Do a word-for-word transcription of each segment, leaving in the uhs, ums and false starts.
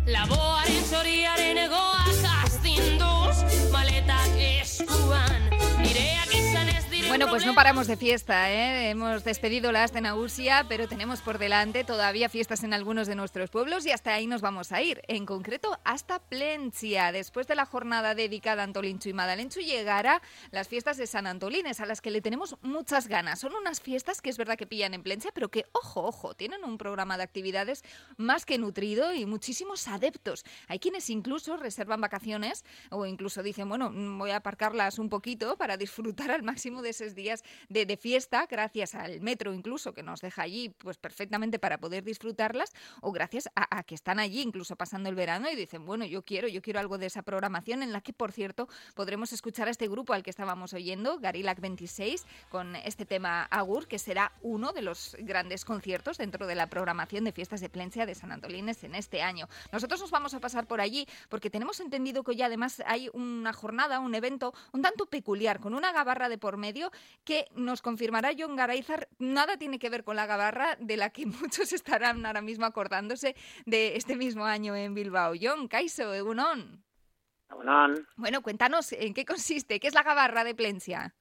Laboaren zoriaren egoak astinduz, maletak eskuan, nireak izan ez diren. Bueno, pues no paramos de fiesta, ¿eh? Hemos despedido la Aste Nagusia, pero tenemos por delante todavía fiestas en algunos de nuestros pueblos y hasta ahí nos vamos a ir. En concreto, hasta Plentzia. Después de la jornada dedicada a Antolintxu y Madalentxu, llegará las fiestas de San Antolines, a las que le tenemos muchas ganas. Son unas fiestas que es verdad que pillan en Plentzia, pero que, ojo, ojo, tienen un programa de actividades más que nutrido y muchísimos adeptos. Hay quienes incluso reservan vacaciones o incluso dicen, bueno, voy a aparcarlas un poquito para disfrutar al máximo de esos días de, de fiesta, gracias al metro incluso, que nos deja allí pues perfectamente para poder disfrutarlas, o gracias a, a que están allí incluso pasando el verano y dicen, bueno, yo quiero, yo quiero algo de esa programación, en la que, por cierto, podremos escuchar a este grupo al que estábamos oyendo, Garilac veintiséis, con este tema Agur, que será uno de los grandes conciertos dentro de la programación de fiestas de Plentzia de San Antolines en este año. Nosotros nos vamos a pasar por allí porque tenemos entendido que ya además hay una jornada, un evento un tanto peculiar, con una gabarra de por medio que nos confirmará Jon Garaizar. Nada tiene que ver con la gabarra de la que muchos estarán ahora mismo acordándose de este mismo año en Bilbao. Jon, kaixo, egunon. Egunon. Bueno, cuéntanos, ¿en qué consiste? ¿Qué es la gabarra de Plentzia?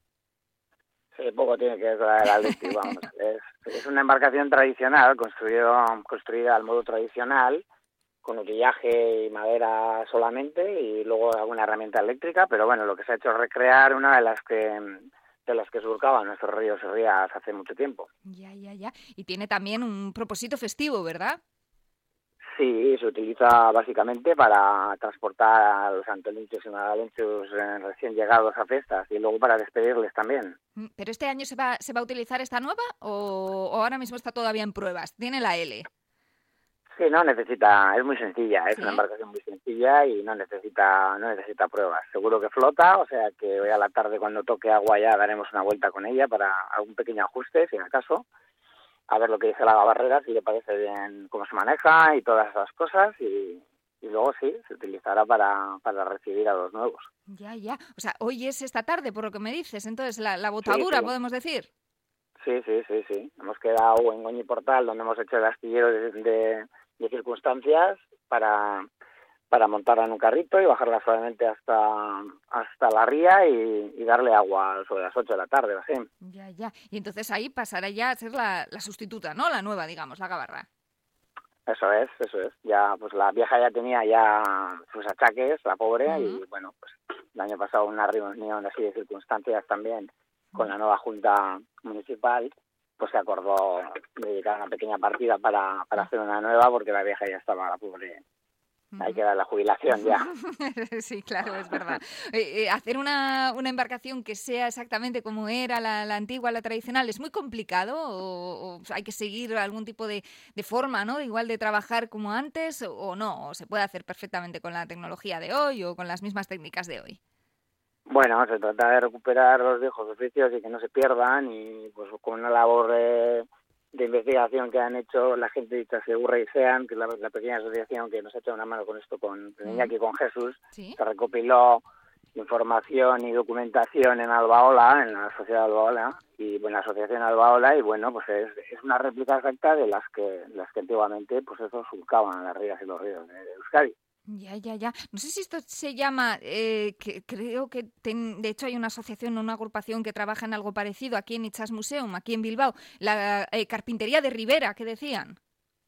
Sí, poco tiene que ver con el Atleti, vamos. Es, es una embarcación tradicional, construido, construida al modo tradicional, con utillaje y madera solamente, y luego alguna herramienta eléctrica, pero bueno, lo que se ha hecho es recrear una de las que de las que surcaban nuestros ríos y rías hace mucho tiempo. Ya, ya, ya. Y tiene también un propósito festivo, ¿verdad? Sí, se utiliza básicamente para transportar a los antolintxus y madalentxus eh, recién llegados a fiestas y luego para despedirles también. ¿Pero este año se va, se va a utilizar esta nueva o, o ahora mismo está todavía en pruebas? ¿Tiene la L? Sí, no necesita, es muy sencilla, es ¿Sí? una embarcación muy sencilla y no necesita no necesita pruebas. Seguro que flota, o sea que hoy a la tarde cuando toque agua ya daremos una vuelta con ella para algún pequeño ajuste, si en acaso, a ver lo que dice la gabarrera, si le parece bien cómo se maneja y todas esas cosas, y, y luego sí, se utilizará para, para recibir a los nuevos. Ya, ya. O sea, hoy es esta tarde, por lo que me dices, entonces la, la botadura, sí, sí. ¿Podemos decir? Sí, sí, sí, sí. Hemos quedado en Goñi Portal, donde hemos hecho el astillero de... de de circunstancias para para montarla en un carrito y bajarla suavemente hasta hasta la ría y, y darle agua sobre las ocho de la tarde o así. Ya, ya. Y entonces ahí pasará ya a ser la, la sustituta, ¿no? La nueva, digamos, la gabarra. Eso es, eso es. Ya, pues la vieja ya tenía ya sus achaques, la pobre, uh-huh. Y bueno, pues el año pasado una reunión así de circunstancias también con uh-huh. la nueva junta municipal, pues se acordó dedicar una pequeña partida para, para hacer una nueva, porque la vieja ya estaba, la pobre, hay que dar la jubilación ya. Sí, claro, es verdad. Eh, eh, hacer una, una embarcación que sea exactamente como era la, la antigua, la tradicional, ¿es muy complicado o, o hay que seguir algún tipo de, de forma, ¿no? Igual de trabajar como antes o, o no? ¿O se puede hacer perfectamente con la tecnología de hoy o con las mismas técnicas de hoy? Bueno, se trata de recuperar los viejos oficios y que no se pierdan, y pues con una labor de, de investigación que han hecho la gente de Itzasegurra y Sean, que es la, la pequeña asociación que nos ha echado una mano con esto, con Iñaki y con Jesús, ¿sí? Se recopiló información y documentación en Albaola, en la sociedad Albaola, y bueno, la asociación Albaola, y bueno, pues es, es una réplica exacta de las que las que antiguamente pues eso surcaban las rías y los ríos de, de Euskadi. Ya, ya, ya. No sé si esto se llama, eh, que creo que ten, de hecho hay una asociación, una agrupación que trabaja en algo parecido aquí en Itzas Museum, aquí en Bilbao, la eh, carpintería de Ribera, ¿qué decían?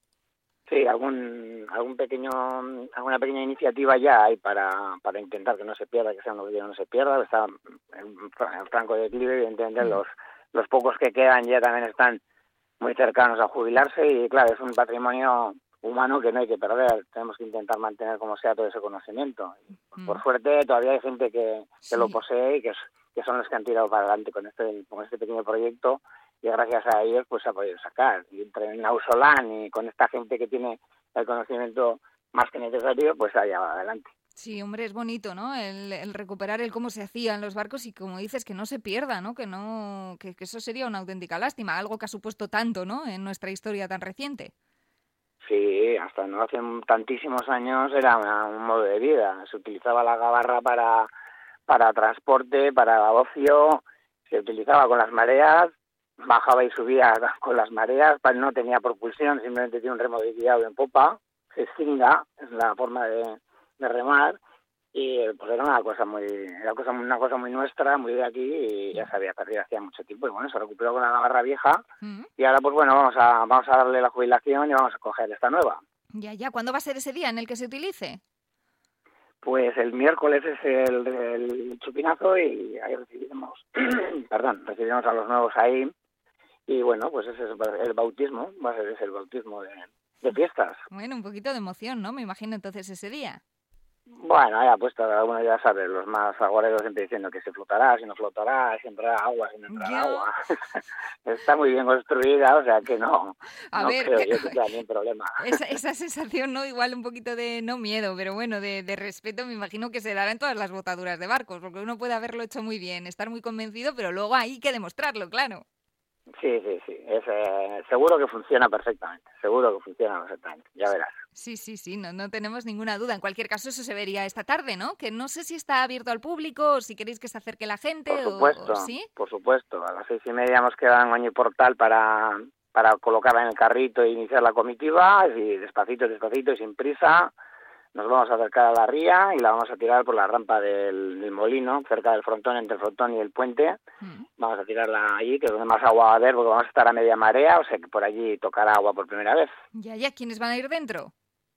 Sí, algún algún pequeño alguna pequeña iniciativa ya hay para para intentar que no se pierda, que sea un que no se pierda. Está en, en franco declive, evidentemente, mm. los los pocos que quedan ya también están muy cercanos a jubilarse y claro, es un patrimonio humano que no hay que perder, tenemos que intentar mantener como sea todo ese conocimiento. Mm. Por suerte todavía hay gente que, que sí. lo posee y que, es, que son los que han tirado para adelante con este con este pequeño proyecto, y gracias a ellos pues se ha podido sacar. Y entre Nausolán y con esta gente que tiene el conocimiento más que necesario, pues ha llevado adelante. Sí, hombre, es bonito, ¿no? El, el recuperar el cómo se hacían los barcos y, como dices, que no se pierda, ¿no? Que no que, que eso sería una auténtica lástima, algo que ha supuesto tanto, ¿no? En nuestra historia tan reciente. Sí, hasta no hace tantísimos años era una, un modo de vida. Se utilizaba la gabarra para para transporte, para ocio, se utilizaba con las mareas, bajaba y subía con las mareas, no tenía propulsión, simplemente tiene un remo de guiado en popa, se extinga, es la forma de, de remar, y pues era una cosa muy era cosa, una cosa muy nuestra, muy de aquí, y ya se había perdido hacía mucho tiempo, y bueno, se recuperó con la gabarra vieja, mm. y ahora pues bueno, vamos a vamos a darle la jubilación y vamos a coger esta nueva. Ya, ya, ¿cuándo va a ser ese día en el que se utilice? Pues el miércoles es el, el chupinazo y ahí recibiremos, perdón, recibiremos a los nuevos ahí, y bueno, pues ese es el bautismo, va a ser ese el bautismo de, de fiestas. Bueno, un poquito de emoción, ¿no? Me imagino entonces ese día. Bueno, ahí ha puesto, algunos ya sabes, los más aguareros siempre diciendo que se flotará, si no flotará, si entrará agua, si no entrará agua. Está muy bien construida, o sea que no, a no ver, creo yo que sea ningún problema. Esa, esa sensación, ¿no? Igual un poquito de, no miedo, pero bueno, de, de respeto, me imagino que se dará en todas las botaduras de barcos, porque uno puede haberlo hecho muy bien, estar muy convencido, pero luego hay que demostrarlo, claro. Sí, sí, sí, es, eh, seguro que funciona perfectamente, seguro que funciona perfectamente, ya verás. Sí, sí, sí, no, no tenemos ninguna duda. En cualquier caso, eso se vería esta tarde, ¿no? Que no sé si está abierto al público o si queréis que se acerque la gente. Por supuesto, o, ¿sí? por supuesto. A las seis y media hemos quedado en Oñi Portal para, para colocarla en el carrito e iniciar la comitiva, y despacito, despacito y sin prisa. Nos vamos a acercar a la ría y la vamos a tirar por la rampa del, del molino, cerca del frontón, entre el frontón y el puente. Mm. Vamos a tirarla allí, que es donde más agua va a haber, porque vamos a estar a media marea, o sea que por allí tocará agua por primera vez. Ya, ya, ¿quiénes van a ir dentro?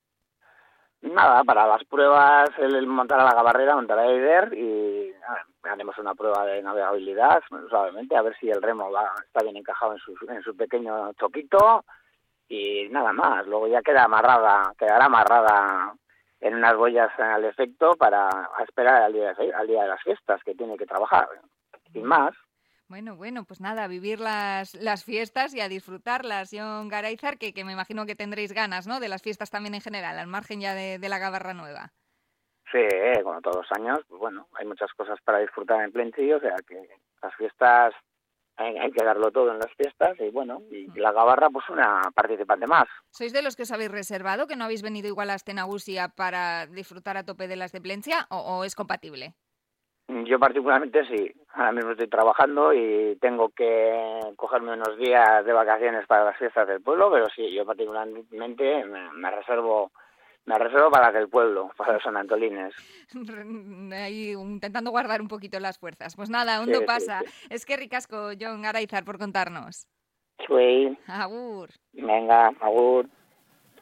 Nada, para las pruebas, él montará la gabarrera, montará Eider y nada, haremos una prueba de navegabilidad, suavemente, a ver si el remo va, está bien encajado en su, en su pequeño choquito, y nada más. Luego ya queda amarrada, quedará amarrada en unas boyas al efecto para esperar al día, de, al día de las fiestas, que tiene que trabajar, sin más. Bueno, bueno, pues nada, a vivir las, las fiestas y a disfrutarlas, Jon Garayzar, que, que me imagino que tendréis ganas, ¿no?, de las fiestas también en general, al margen ya de, de la gabarra nueva. Sí, como todos los años, pues bueno, hay muchas cosas para disfrutar en Plenty, o sea que las fiestas, hay, hay que darlo todo en las fiestas, y bueno, y la gabarra pues una participante más. ¿Sois de los que os habéis reservado, que no habéis venido igual a Astenagusia para disfrutar a tope de las de Plencia, o, o es compatible? Yo particularmente sí, ahora mismo estoy trabajando y tengo que cogerme unos días de vacaciones para las fiestas del pueblo, pero sí, yo particularmente me, me reservo me reservo para aquel pueblo, para los sanantolines. Ahí intentando guardar un poquito las fuerzas. Pues nada, aún no sí, pasa. Sí, sí. Es que ricasco, Jon Garayzar, por contarnos. Sí. Agur. Venga, agur.